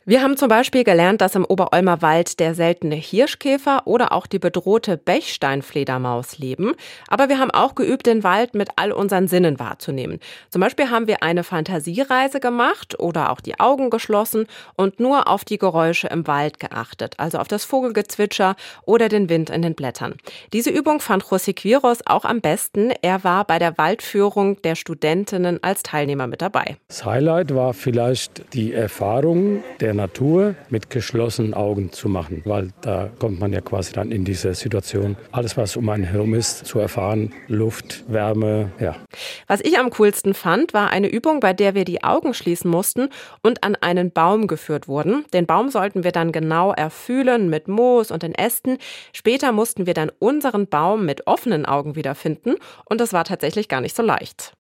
Wir haben zum Beispiel gelernt, dass im Oberolmer Wald der seltene Hirschkäfer oder auch die bedrohte Bechsteinfledermaus leben. Aber wir haben auch geübt, den Wald mit all unseren Sinnen wahrzunehmen. Zum Beispiel haben wir eine Fantasiereise gemacht oder auch die Augen geschlossen und nur auf die Geräusche im Wald geachtet, also auf das Vogelgezwitscher oder den Wind in den Blättern. Diese Übung fand José Quiros auch am besten. Er war bei der Waldführung der Studentinnen als Teilnehmer mit dabei. Das Highlight war vielleicht die Erfahrung der Natur mit geschlossenen Augen zu machen, weil da kommt man ja quasi dann in diese Situation, alles was um einen herum ist, zu erfahren, Luft, Wärme, ja. Was ich am coolsten fand, war eine Übung, bei der wir die Augen schließen mussten und an einen Baum geführt wurden. Den Baum sollten wir dann genau erfühlen mit Moos und den Ästen. Später mussten wir dann unseren Baum mit offenen Augen wiederfinden und das war tatsächlich gar nicht so leicht.